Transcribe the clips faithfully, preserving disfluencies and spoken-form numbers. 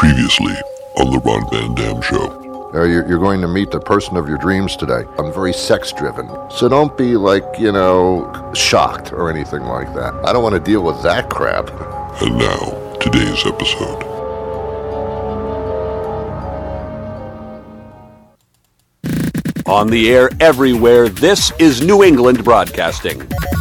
Previously on the Ron Van Dam Show. Uh, you're, you're going to meet the person of your dreams today. I'm very sex-driven, so don't be, like, you know, shocked or anything like that. I don't want to deal with that crap. And now, today's episode. On the air everywhere, this is New England Broadcasting.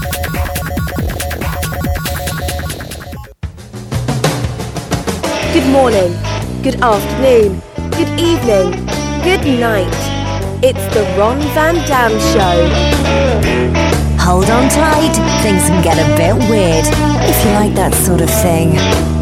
Good morning, good afternoon, good evening, good night. It's the Ron Van Dam Show. Hold on tight, things can get a bit weird, if you like that sort of thing.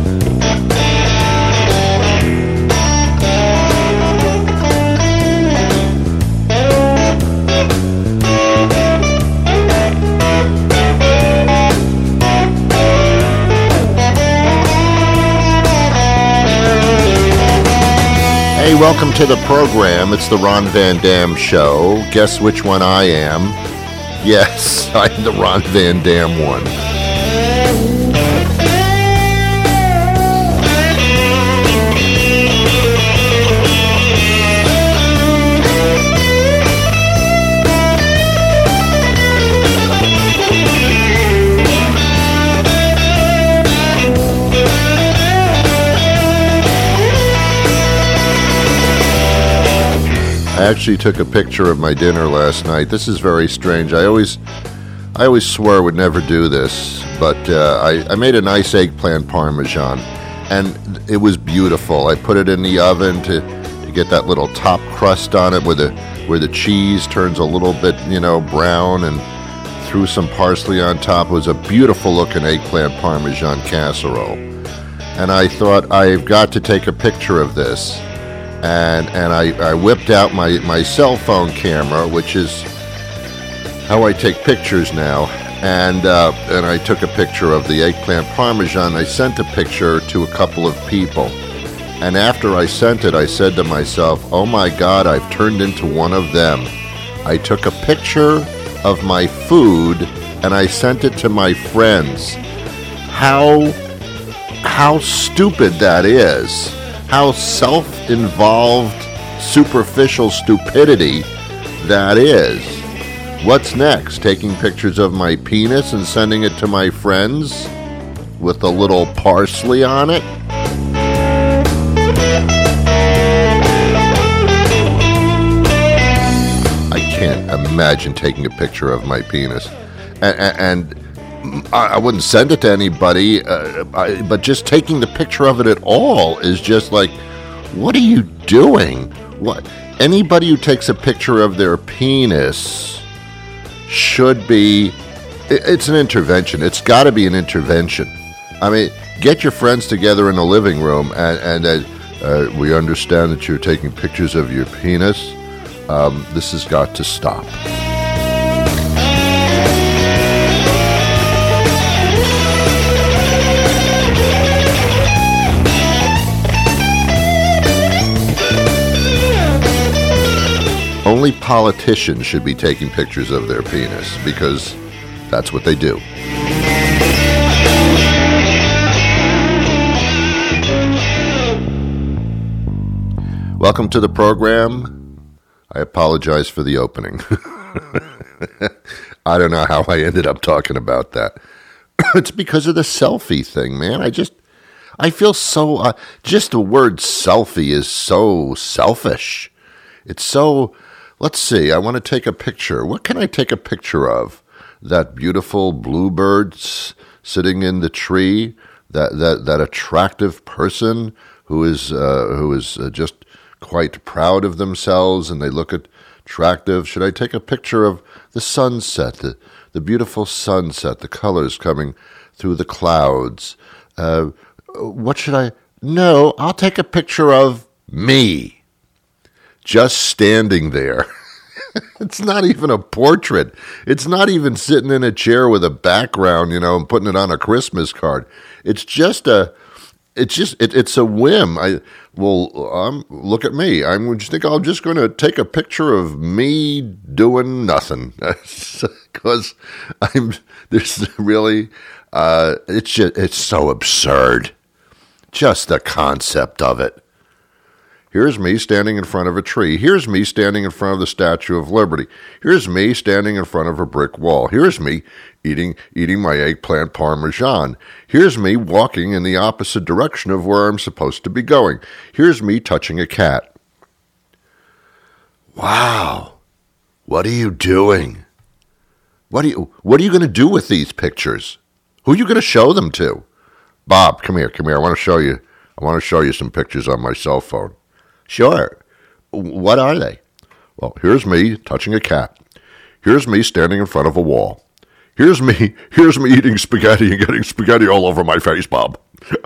Hey, welcome to the program. It's the Ron Van Dam Show. Guess which one I am? Yes, I'm the Ron Van Dam one. I actually took a picture of my dinner last night. This is very strange. I always I always swore I would never do this, but uh, I, I made a nice eggplant parmesan, and it was beautiful. I put it in the oven to, to get that little top crust on it where the, where the cheese turns a little bit, you know, brown, and threw some parsley on top. It was a beautiful looking eggplant parmesan casserole. And I thought, I've got to take a picture of this. And and I, I whipped out my, my cell phone camera, which is how I take pictures now, and uh, and I took a picture of the eggplant parmesan. I sent a picture to a couple of people, and after I sent it, I said to myself, oh my God, I've turned into one of them. I took a picture of my food, and I sent it to my friends. How, how stupid that is. How self-involved, superficial stupidity that is. What's next? Taking pictures of my penis and sending it to my friends with a little parsley on it? I can't imagine taking a picture of my penis. And, and I wouldn't send it to anybody, uh, I, but just taking the picture of it at all is just like, what are you doing? What? Anybody who takes a picture of their penis should be, it, it's an intervention. It's got to be an intervention. I mean, get your friends together in the living room and, and uh, uh, we understand that you're taking pictures of your penis. Um, this has got to stop. Only politicians should be taking pictures of their penis, because that's what they do. Welcome to the program. I apologize for the opening. I don't know how I ended up talking about that. It's because of the selfie thing, man. I just, I feel so, uh, just the word selfie is so selfish. It's so... Let's see, I want to take a picture. What can I take a picture of? That beautiful bluebird s- sitting in the tree? That that that attractive person who is uh, who is uh, just quite proud of themselves and they look attractive? Should I take a picture of the sunset, the, the beautiful sunset, the colors coming through the clouds? Uh, what should I... No, I'll take a picture of me. Just standing there. It's not even a portrait. It's not even sitting in a chair with a background, you know, and putting it on a Christmas card. It's just a, it's just, it, it's a whim. I, well, um, look at me. I'm just think I'm just going to take a picture of me doing nothing. Because I'm, there's really, uh, it's just, it's so absurd. Just the concept of it. Here's me standing in front of a tree. Here's me standing in front of the Statue of Liberty. Here's me standing in front of a brick wall. Here's me eating eating my eggplant parmesan. Here's me walking in the opposite direction of where I'm supposed to be going. Here's me touching a cat. Wow. What are you doing? What are you what are you going to do with these pictures? Who are you going to show them to? Bob, come here, come here. I want to show you I want to show you some pictures on my cell phone. Sure. What are they? Well, here's me touching a cat. Here's me standing in front of a wall. Here's me, here's me eating spaghetti and getting spaghetti all over my face, Bob.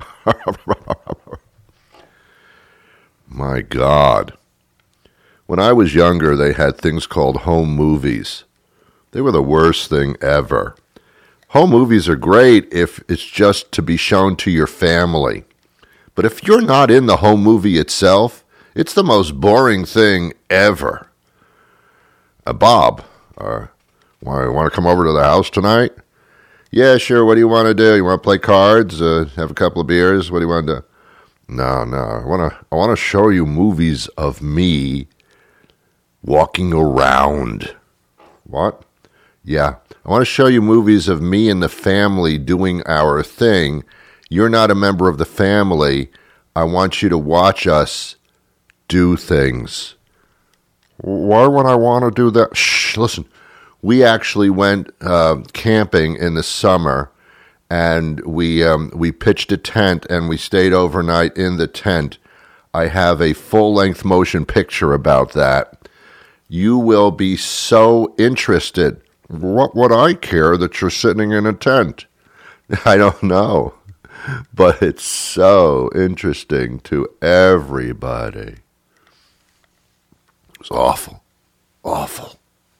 My God. When I was younger, they had things called home movies. They were the worst thing ever. Home movies are great if it's just to be shown to your family. But if you're not in the home movie itself, it's the most boring thing ever. Uh, Bob, uh, want to come over to the house tonight? Yeah, sure. What do you want to do? You want to play cards? Uh, have a couple of beers? What do you want to do? No, no. I want to. I want to show you movies of me walking around. What? Yeah. I want to show you movies of me and the family doing our thing. You're not a member of the family. I want you to watch us do things. Why would I want to do that? Shh, listen. We actually went uh, camping in the summer, and we um, we pitched a tent, and we stayed overnight in the tent. I have a full-length motion picture about that. You will be so interested. What would I care that you're sitting in a tent? I don't know, but it's so interesting to everybody. It's awful, awful.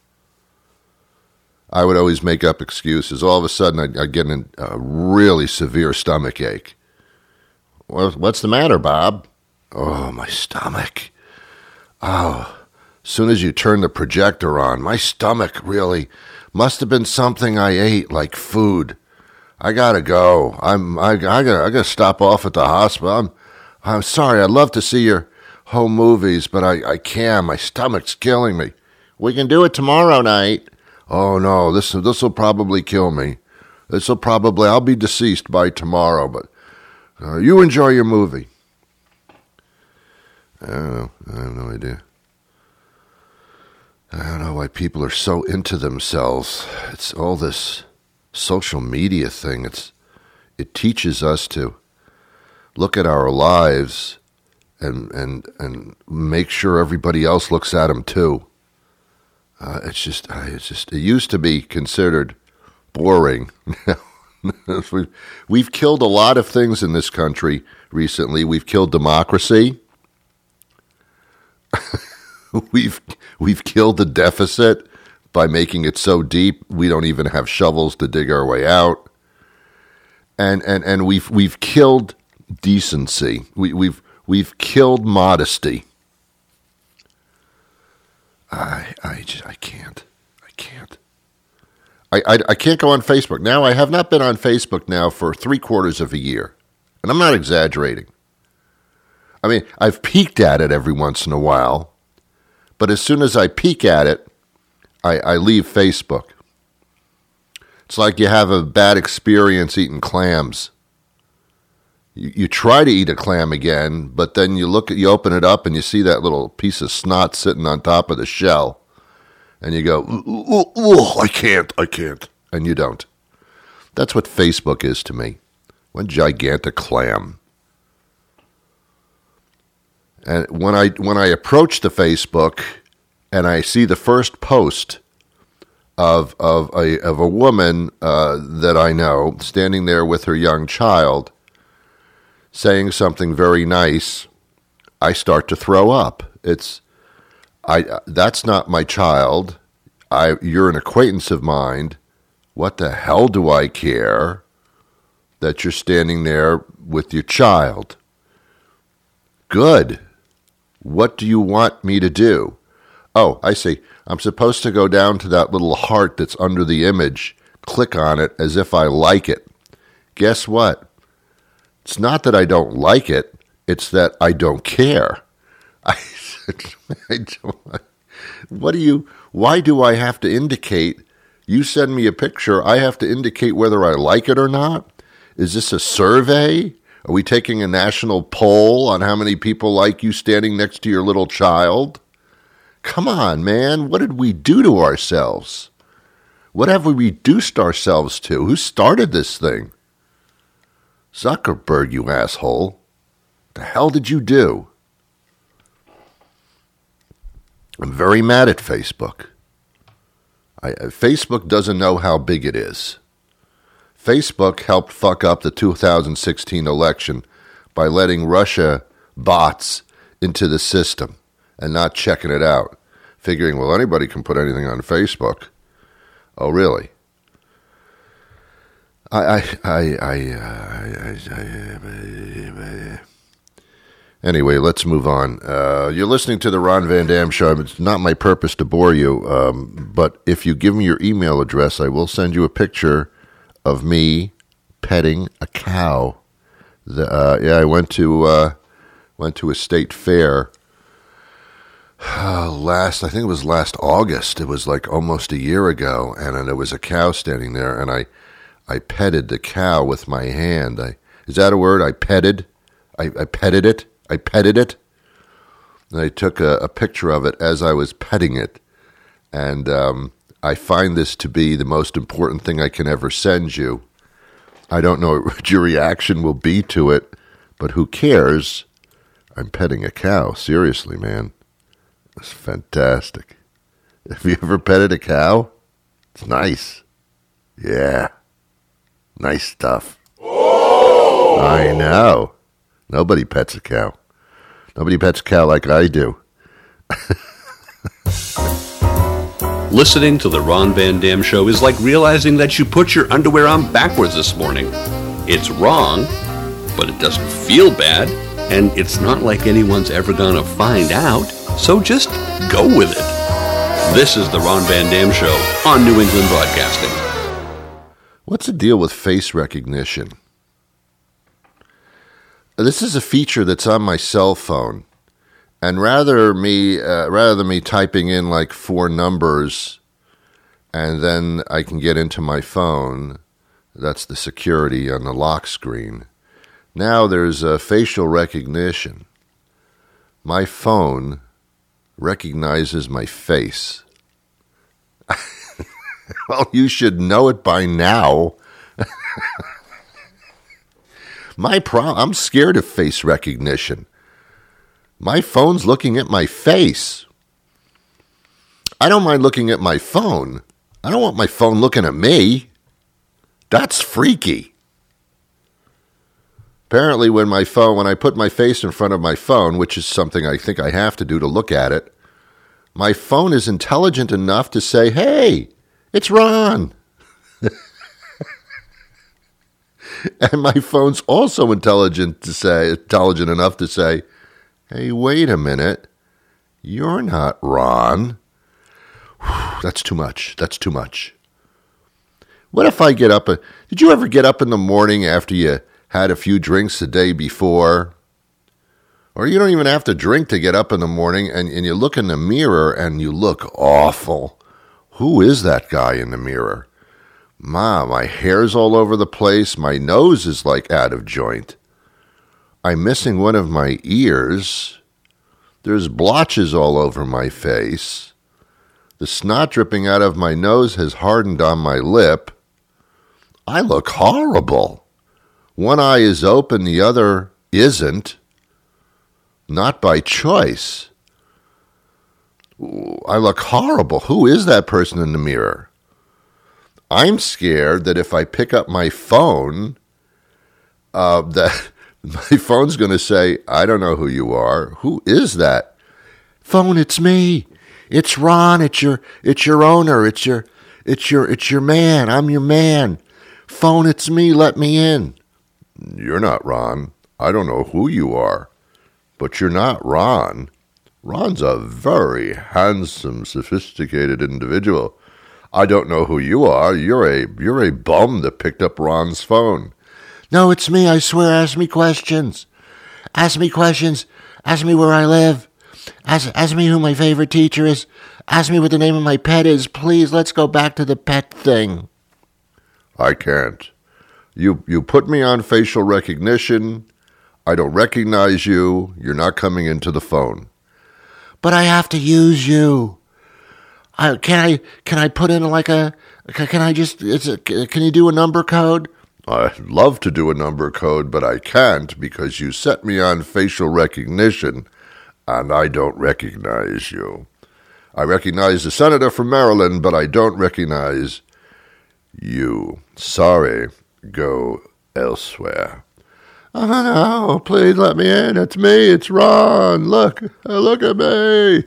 I would always make up excuses. All of a sudden, I'd, I'd get a really severe stomach ache. What's the matter, Bob? Oh, my stomach. Oh, as soon as you turn the projector on, my stomach really must have been something I ate, like food. I gotta go. I'm. I. I gotta. I gotta stop off at the hospital. I'm. I'm sorry. I'd love to see your home movies, but I. I can't. My stomach's killing me. We can do it tomorrow night. Oh no, this. This will probably kill me. This will probably. I'll be deceased by tomorrow. But uh, you enjoy your movie. I don't know. I have no idea. I don't know why people are so into themselves. It's all this social media thing. It's it teaches us to look at our lives and and and make sure everybody else looks at them too. Uh, it's just it's just it used to be considered boring. we've, we've killed a lot of things in this country recently. We've killed democracy. We've we've killed the deficit by making it so deep we don't even have shovels to dig our way out. And and, and we've we've killed decency. We we've we've killed modesty. I I just I can't. I can't. I, I I can't go on Facebook. Now I have not been on Facebook now for three quarters of a year. And I'm not exaggerating. I mean, I've peeked at it every once in a while. But as soon as I peek at it, I, I leave Facebook. It's like you have a bad experience eating clams. You, you try to eat a clam again, but then you look at, you open it up and you see that little piece of snot sitting on top of the shell, and you go, ooh, ooh, ooh, I can't, I can't, and you don't. That's what Facebook is to me. One gigantic clam. And when I when I approach the Facebook and I see the first post of of a of a woman uh, that I know standing there with her young child, saying something very nice, I start to throw up. It's I that's not my child. I you're an acquaintance of mine. What the hell do I care that you're standing there with your child? Good. What do you want me to do? Oh, I see. I'm supposed to go down to that little heart that's under the image, click on it as if I like it. Guess what? It's not that I don't like it. It's that I don't care. I said, I don't, what do you, why do I have to indicate, you send me a picture, I have to indicate whether I like it or not? Is this a survey? Are we taking a national poll on how many people like you standing next to your little child? Come on, man. What did we do to ourselves? What have we reduced ourselves to? Who started this thing? Zuckerberg, you asshole. The hell did you do? I'm very mad at Facebook. I, Facebook doesn't know how big it is. Facebook helped fuck up the two thousand sixteen election by letting Russia bots into the system and not checking it out, figuring, well, anybody can put anything on Facebook. Oh, really? I, I, I, I, uh, I, I, I anyway, let's move on. Uh, you're listening to the Ron Van Dam Show. It's not my purpose to bore you, um, but if you give me your email address, I will send you a picture of me petting a cow. The, uh, yeah, I went to uh, went to a state fair uh, last. I think it was last August. It was like almost a year ago, and, and there was a cow standing there, and I I petted the cow with my hand. I is that a word? I petted. I, I petted it. I petted it. And I took a, a picture of it as I was petting it, and. Um, I find this to be the most important thing I can ever send you. I don't know what your reaction will be to it, but who cares? I'm petting a cow. Seriously, man. It's fantastic. Have you ever petted a cow? It's nice. Yeah. Nice stuff. Oh! I know. Nobody pets a cow. Nobody pets a cow like I do. Listening to the Ron Van Dam Show is like realizing that you put your underwear on backwards this morning. It's wrong, but it doesn't feel bad, and it's not like anyone's ever gonna find out, so just go with it. This is the Ron Van Dam Show on New England Broadcasting. What's the deal with face recognition? This is a feature that's on my cell phone. And rather me, uh, rather than me typing in like four numbers, and then I can get into my phone, that's the security on the lock screen. Now there's a facial recognition. My phone recognizes my face. Well, you should know it by now. My problem, I'm scared of face recognition. My phone's looking at my face. I don't mind looking at my phone. I don't want my phone looking at me. That's freaky. Apparently when my phone, when I put my face in front of my phone, which is something I think I have to do to look at it, my phone is intelligent enough to say, hey, it's Ron. And my phone's also intelligent to say, intelligent enough to say, hey, wait a minute. You're not Ron. Whew, that's too much. That's too much. What if I get up? A, did you ever get up in the morning after you had a few drinks the day before? Or you don't even have to drink to get up in the morning, and, and you look in the mirror and you look awful. Who is that guy in the mirror? Ma, my hair's all over the place. My nose is like out of joint. I'm missing one of my ears. There's blotches all over my face. The snot dripping out of my nose has hardened on my lip. I look horrible. One eye is open, the other isn't. Not by choice. I look horrible. Who is that person in the mirror? I'm scared that if I pick up my phone, uh, that my phone's going to say, I don't know who you are. Who is that? Phone, it's me. It's Ron. It's your, it's your owner. It's your, it's your, it's your man. I'm your man. Phone, it's me. Let me in. You're not Ron. I don't know who you are, but you're not Ron. Ron's a very handsome, sophisticated individual. I don't know who you are. You're a, you're a bum that picked up Ron's phone. No, it's me, I swear. Ask me questions. Ask me questions. Ask me where I live. Ask, ask me who my favorite teacher is. Ask me what the name of my pet is. Please, let's go back to the pet thing. I can't. You you put me on facial recognition. I don't recognize you. You're not coming into the phone. But I have to use you. I, can I can I put in like a can I just it's a, can you do a number code? I'd love to do a number code, but I can't because you set me on facial recognition, and I don't recognize you. I recognize the senator from Maryland, but I don't recognize you. Sorry, go elsewhere. Oh, no, please let me in. It's me. It's Ron. Look, look at me.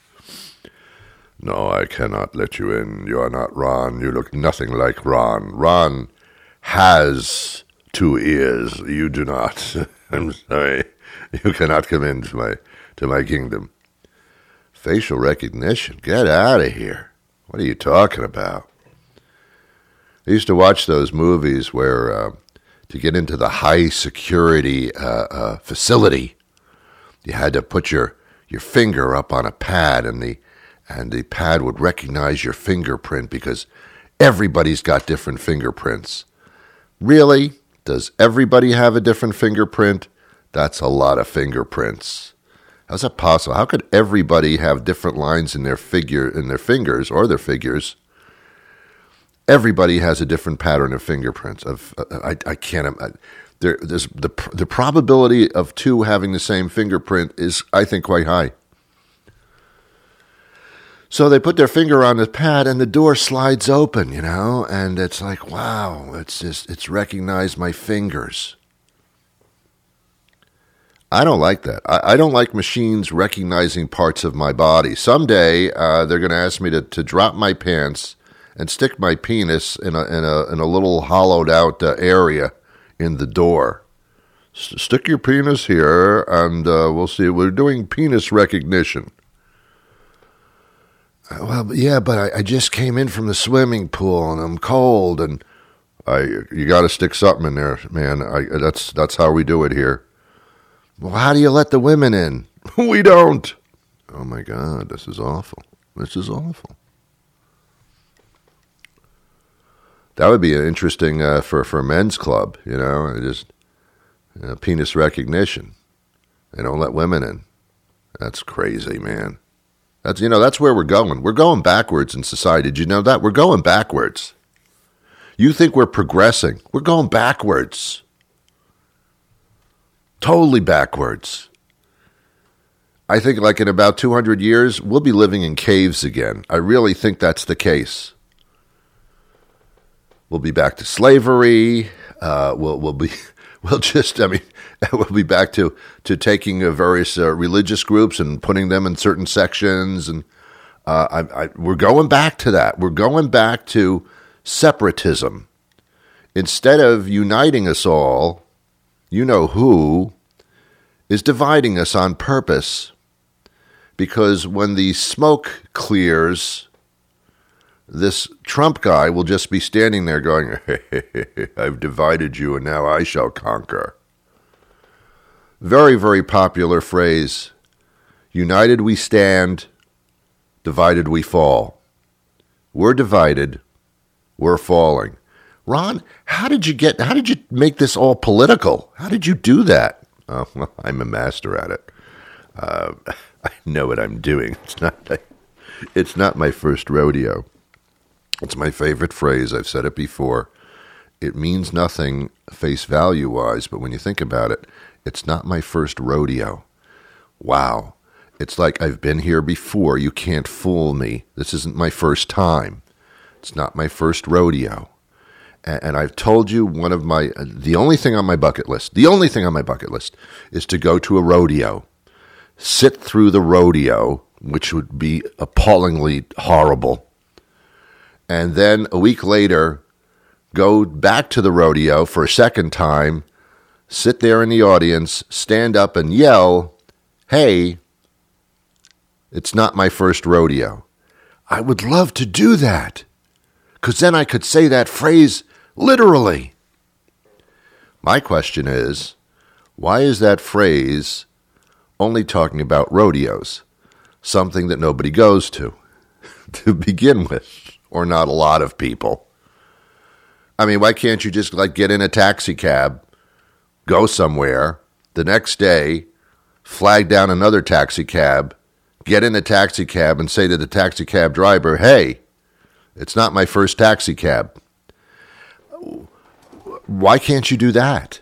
No, I cannot let you in. You are not Ron. You look nothing like Ron. Ron has two ears. You do not. I'm sorry. You cannot come into my to my kingdom. Facial recognition. Get out of here. What are you talking about? I used to watch those movies where uh, to get into the high security uh, uh, facility, you had to put your, your finger up on a pad, and the and the pad would recognize your fingerprint because everybody's got different fingerprints. Really? Does everybody have a different fingerprint? That's a lot of fingerprints. How's that possible? How could everybody have different lines in their figure in their fingers or their figures? Everybody has a different pattern of fingerprints. Of uh, I I can't. I, there there's the the probability of two having the same fingerprint is, I think, quite high. So they put their finger on the pad and the door slides open, you know, and it's like, wow, it's just, it's recognized my fingers. I don't like that. I, I don't like machines recognizing parts of my body. Someday uh, they're going to ask me to, to drop my pants and stick my penis in a in a, in a little hollowed out uh, area in the door. S- stick your penis here and uh, we'll see. We're doing penis recognition. Well, yeah, but I, I just came in from the swimming pool and I'm cold, and I you got to stick something in there, man. I, that's that's how we do it here. Well, how do you let the women in? We don't. Oh my God, this is awful. This is awful. That would be interesting uh, for for a men's club, you know, just you know, penis recognition. They don't let women in. That's crazy, man. That's, you know, that's where we're going. We're going backwards in society. Did you know that? We're going backwards. You think we're progressing. We're going backwards. Totally backwards. I think like in about two hundred years, we'll be living in caves again. I really think that's the case. We'll be back to slavery. Uh, we'll, we'll be... We'll just, I mean, we'll be back to, to taking uh, various uh, religious groups and putting them in certain sections. And uh, I, I, we're going back to that. We're going back to separatism. Instead of uniting us all, you know who is dividing us on purpose. Because when the smoke clears, this Trump guy will just be standing there going, I've divided you and now I shall conquer. Very, very popular phrase. United we stand, divided we fall. We're divided, we're falling. Ron, how did you get, how did you make this all political? How did you do that? Oh, well, I'm a master at it. Uh, I know what I'm doing. It's not, it's not my first rodeo. It's my favorite phrase. I've said it before. It means nothing face value-wise, but when you think about it, it's not my first rodeo. Wow. It's like I've been here before. You can't fool me. This isn't my first time. It's not my first rodeo. And, and I've told you one of my, the only thing on my bucket list, the only thing on my bucket list is to go to a rodeo, sit through the rodeo, which would be appallingly horrible. And then a week later, go back to the rodeo for a second time, sit there in the audience, stand up and yell, hey, it's not my first rodeo. I would love to do that, because then I could say that phrase literally. My question is, why is that phrase only talking about rodeos, something that nobody goes to, to begin with, or not a lot of people. I mean, why can't you just like get in a taxi cab, go somewhere, the next day, flag down another taxi cab, get in a taxi cab and say to the taxi cab driver, hey, it's not my first taxi cab. Why can't you do that?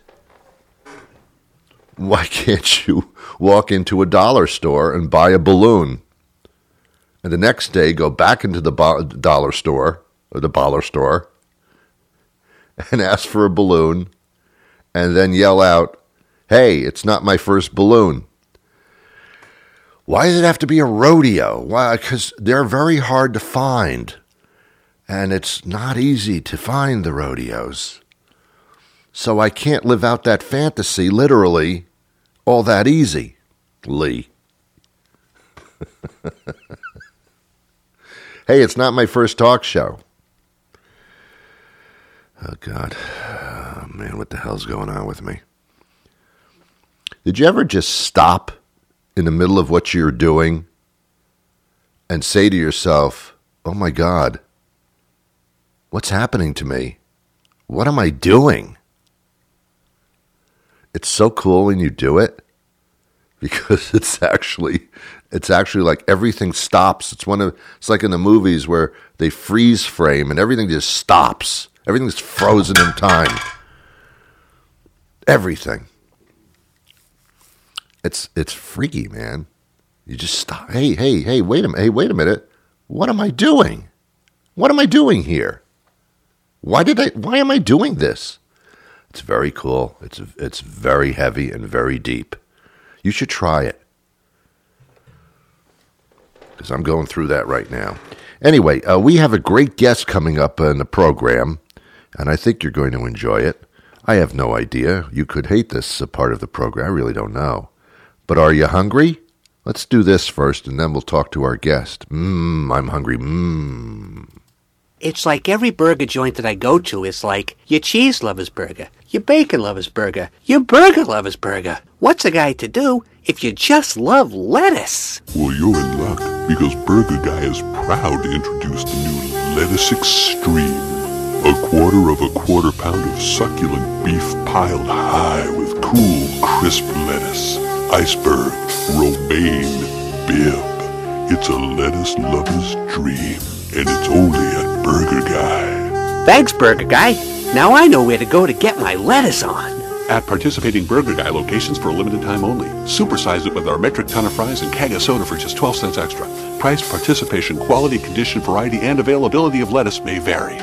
Why can't you walk into a dollar store and buy a balloon and the next day go back into the bo- dollar store or the baller store and ask for a balloon and then yell out, hey, it's not my first balloon? Why does it have to be a rodeo? Why? Because they're very hard to find, and it's not easy to find the rodeos. So I can't live out that fantasy literally all that easy, Lee. Hey, it's not my first talk show. Oh, God. Oh, man, what the hell's going on with me? Did you ever just stop in the middle of what you're doing and say to yourself, oh, my God, what's happening to me? What am I doing? It's so cool when you do it because it's actually it's actually like everything stops. It's one of it's like in the movies where they freeze frame and everything just stops. Everything's frozen in time. Everything. It's it's freaky, man. You just stop. Hey, hey, hey, wait a minute. Hey, wait a minute. What am I doing? What am I doing here? Why did I why am I doing this? It's very cool. It's it's very heavy and very deep. You should try it. Because I'm going through that right now. Anyway, uh, we have a great guest coming up in the program, and I think you're going to enjoy it. I have no idea. You could hate this uh, part of the program. I really don't know. But are you hungry? Let's do this first, and then we'll talk to our guest. Mmm, I'm hungry. Mmm. It's like every burger joint that I go to is like your cheese lover's burger, your bacon lover's burger, your burger lover's burger. What's a guy to do if you just love lettuce? Well, you're in luck, because Burger Guy is proud to introduce the new Lettuce Extreme. A quarter of a quarter pound of succulent beef piled high with cool, crisp lettuce, iceberg, romaine, bib. It's a lettuce lover's dream, and it's only at Burger Guy. Thanks, Burger Guy. Now I know where to go to get my lettuce on. At participating Burger Guy locations for a limited time only. Supersize it with our metric ton of fries and keg of soda for just twelve cents extra. Price, participation, quality, condition, variety, and availability of lettuce may vary.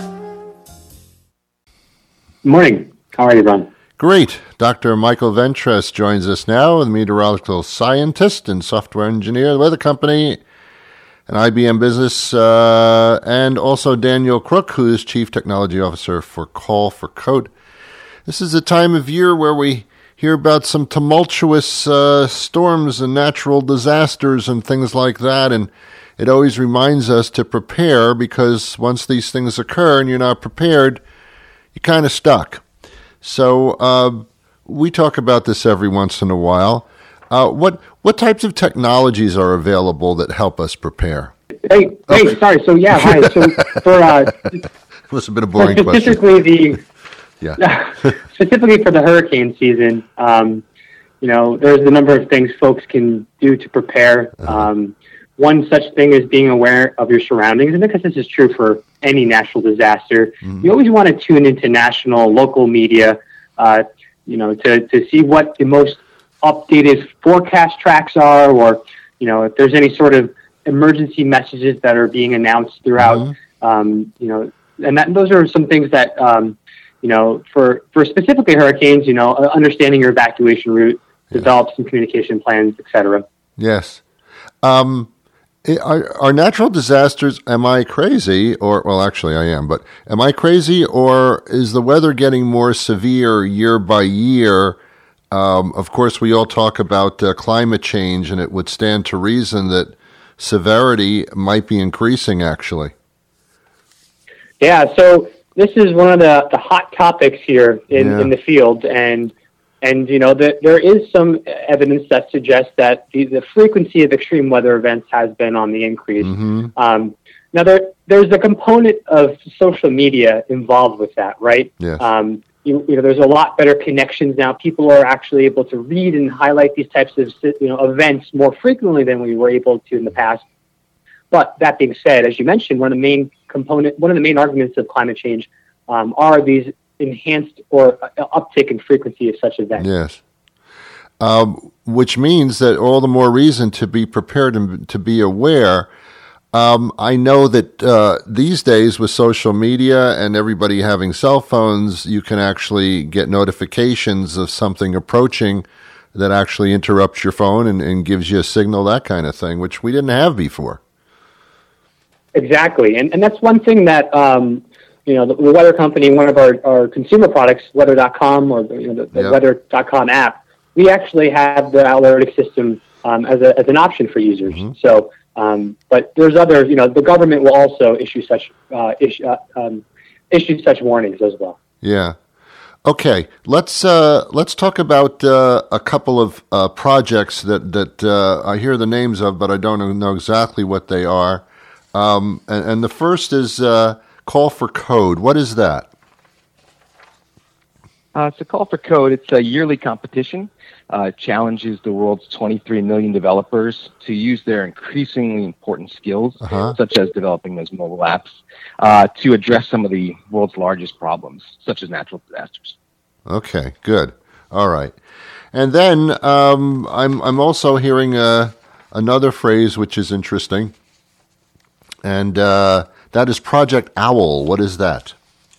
Morning. How are you, Ron? Great. Doctor Michael Ventress joins us now, the meteorological scientist and software engineer of the weather company, an I B M business, uh, and also Daniel Crook, who is Chief Technology Officer for Call for Code. This is a time of year where we hear about some tumultuous uh, storms and natural disasters and things like that, and it always reminds us to prepare, because once these things occur and you're not prepared, you're kind of stuck. So uh, we talk about this every once in a while. Uh, what what types of technologies are available that help us prepare? Hey, hey, okay. sorry. So yeah, hi. So for uh, it must have been a boring specifically question. the yeah, specifically for the hurricane season, um, you know, there's a number of things folks can do to prepare. Uh-huh. Um, one such thing is being aware of your surroundings, and because this is true for any natural disaster, mm-hmm. you always want to tune into national, local media, uh, you know, to to see what the most updated forecast tracks are, or, you know, if there's any sort of emergency messages that are being announced throughout, mm-hmm. um, you know, and that those are some things that, um, you know, for, for specifically hurricanes, you know, understanding your evacuation route, yeah. develop some communication plans, et cetera. Yes. Um, are, are natural disasters, am I crazy, or, well, actually I am, but am I crazy, or is the weather getting more severe year by year? Um, of course, we all talk about uh, climate change, and it would stand to reason that severity might be increasing, actually. Yeah, so this is one of the, the hot topics here in, yeah. in the field, and and you know that there is some evidence that suggests that the, the frequency of extreme weather events has been on the increase. Mm-hmm. Um, now there there's a component of social media involved with that, right? Yes. Um, you, you know, there's a lot better connections now. People are actually able to read and highlight these types of you know events more frequently than we were able to in the past. But that being said, as you mentioned, one of the main component, one of the main arguments of climate change um, are these enhanced or uh, uptick in frequency of such events. Yes. Um, which means that all the more reason to be prepared and to be aware. Um, I know that uh, these days with social media and everybody having cell phones, you can actually get notifications of something approaching that actually interrupts your phone and, and gives you a signal, that kind of thing, which we didn't have before. Exactly. And and that's one thing that, um, you know, the, the weather company, one of our, our consumer products, weather dot com or the, you know, the, the Yep. weather dot com app, we actually have the alerting system um, as, a, as an option for users. Mm-hmm. So, um, but there's other, you know, the government will also issue such, uh, issue, uh, um, issue such warnings as well. Yeah. Okay. Let's uh, let's talk about uh, a couple of uh, projects that that uh, I hear the names of, but I don't know exactly what they are. Um, and, and the first is uh, Call for Code. What is that? Uh, so Call for Code, it's a yearly competition. Uh, it challenges the world's twenty-three million developers to use their increasingly important skills, Uh-huh. such as developing those mobile apps, uh, to address some of the world's largest problems, such as natural disasters. Okay, good. All right. And then um, I'm I'm also hearing uh, another phrase which is interesting, and uh, that is Project Owl. What is that?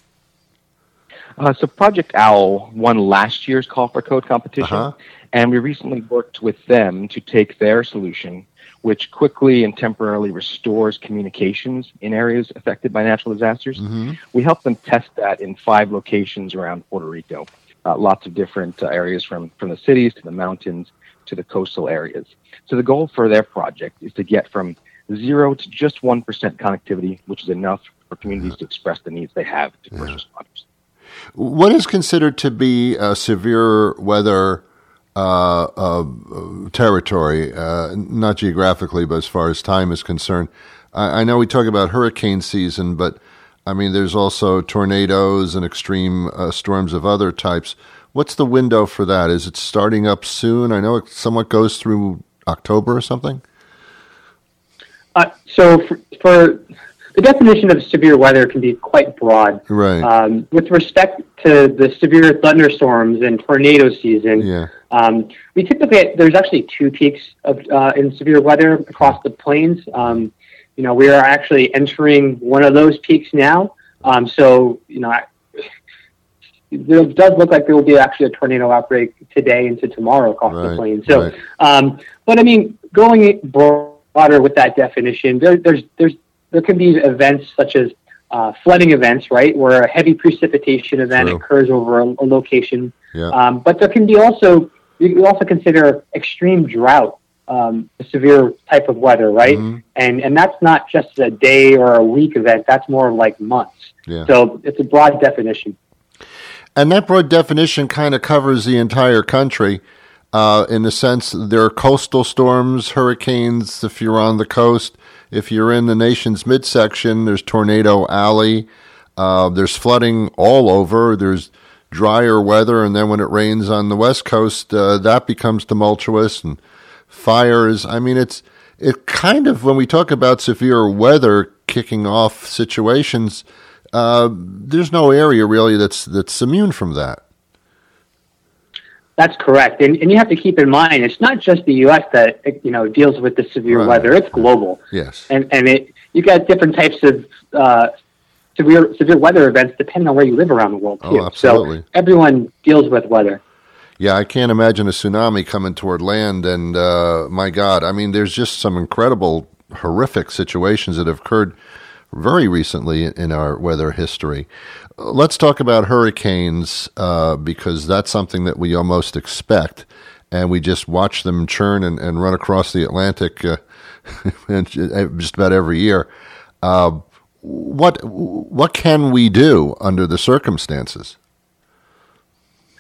Uh, so Project Owl won last year's Call for Code competition, Uh-huh. and we recently worked with them to take their solution, which quickly and temporarily restores communications in areas affected by natural disasters. Mm-hmm. We helped them test that in five locations around Puerto Rico, uh, lots of different uh, areas from, from the cities to the mountains to the coastal areas. So the goal for their project is to get from zero to just one percent connectivity, which is enough for communities to express the needs they have to first responders. What is considered to be a severe weather uh, uh, territory, uh, not geographically, but as far as time is concerned? I, I know we talk about hurricane season, but I mean, there's also tornadoes and extreme uh, storms of other types. What's the window for that? Is it starting up soon? I know it somewhat goes through October or something. Uh, so for, for the definition of severe weather can be quite broad. Right. Um, with respect to the severe thunderstorms and tornado season, Yeah. um, we typically, there's actually two peaks of uh, in severe weather across the plains. Um, you know, we are actually entering one of those peaks now. Um, so, you know, I, it does look like there will be actually a tornado outbreak today into tomorrow across Right, the plains. So, right. um, but I mean, going broader with that definition, there, there's there's there can be events such as uh, flooding events, right, where a heavy precipitation event True. occurs over a, a location. Yeah. Um, but there can be also you can also consider extreme drought, um, a severe type of weather, right? Mhm. And and that's not just a day or a week event. That's more like months. Yeah. So it's a broad definition. And that broad definition kind of covers the entire country uh, in the sense there are coastal storms, hurricanes if you're on the coast. If you're in the nation's midsection, there's Tornado Alley. Uh, there's flooding all over. There's drier weather, and then when it rains on the West Coast, uh, that becomes tumultuous, and fires. I mean, it's it kind of, when we talk about severe weather kicking off situations, Uh, there's no area really that's that's immune from that. That's correct, and and you have to keep in mind it's not just the U S that you know deals with the severe Right. weather; it's global. Yes. And and it you got different types of uh, severe severe weather events depending on where you live around the world too. Oh, absolutely. So everyone deals with weather. Yeah, I can't imagine a tsunami coming toward land, and uh, my God, I mean, there's just some incredible, horrific situations that have occurred very recently in our weather history. Let's talk about hurricanes uh, because that's something that we almost expect, and we just watch them churn and, and run across the Atlantic uh, just about every year. Uh, what what can we do under the circumstances?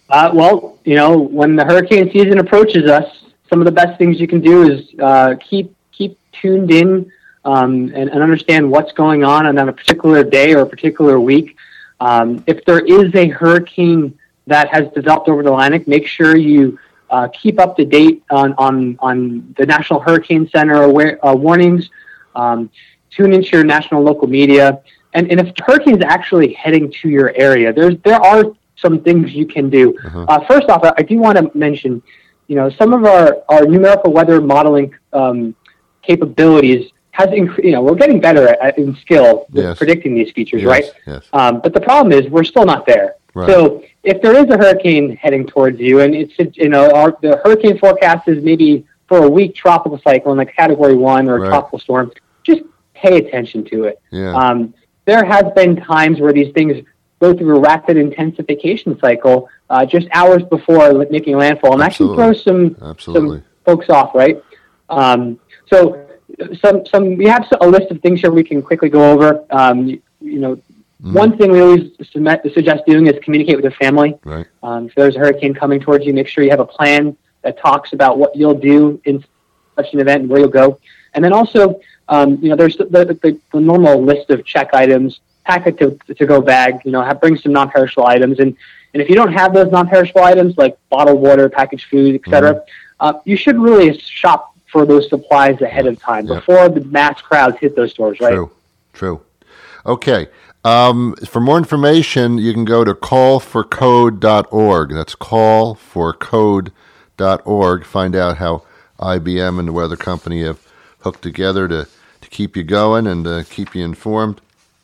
Uh, well, you know, when the hurricane season approaches us, some of the best things you can do is uh, keep keep tuned in um, and, and understand what's going on on a particular day or a particular week. Um, if there is a hurricane that has developed over the Atlantic, make sure you uh, keep up to date on, on, on the National Hurricane Center aware, uh, warnings. Um, tune into your national local media. And, and if the hurricane is actually heading to your area, there's there are some things you can do. Uh-huh. Uh, first off, I do want to mention, you know, some of our, our numerical weather modeling um, capabilities has incre- you know, we're getting better at, in skill with yes. predicting these features, yes. right? Yes. Um, but the problem is we're still not there. Right. So if there is a hurricane heading towards you, and it's, you know, our, the hurricane forecast is maybe for a weak tropical cyclone, like category one or a right. tropical storm, just pay attention to it. Yeah. Um, there has been times where these things go through a rapid intensification cycle uh, just hours before making landfall, and Absolutely. actually throws some Absolutely. some folks off, right? Um, so some some we have a list of things here we can quickly go over. Um, you, you know, mm. one thing we always suggest doing is communicate with your family. Right. Um, if there's a hurricane coming towards you, make sure you have a plan that talks about what you'll do in such an event and where you'll go. And then also, um, you know, there's the, the, the normal list of check items, pack it to, to go bag, you know, have, bring some non-perishable items. And, and if you don't have those non-perishable items like bottled water, packaged food, et cetera, mm. uh, you should really shop for those supplies ahead of time yep. before the mass crowds hit those stores, right? True, true. Okay. Um, for more information, you can go to call for code dot org. That's call for code dot org. Find out how I B M and the weather company have hooked together to, to keep you going and uh, keep you informed.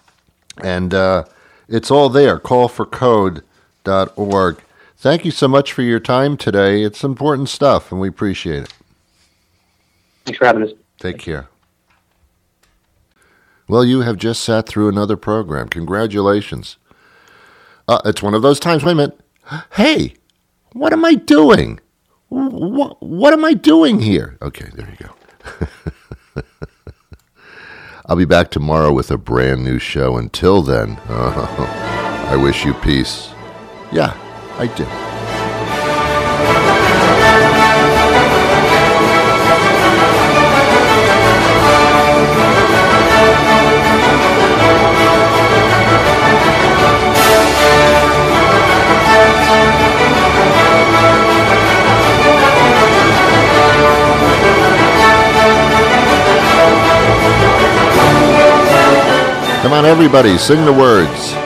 And uh, it's all there, call for code dot org. Thank you so much for your time today. It's important stuff, and we appreciate it. Thanks for having us. Take care. Well, you have just sat through another program. Congratulations. Uh, it's one of those times, wait a minute. Hey, what am I doing? What, what am I doing here? Okay, there you go. I'll be back tomorrow with a brand new show. Until then, uh, I wish you peace. Yeah, I do. Come on, everybody, sing the words.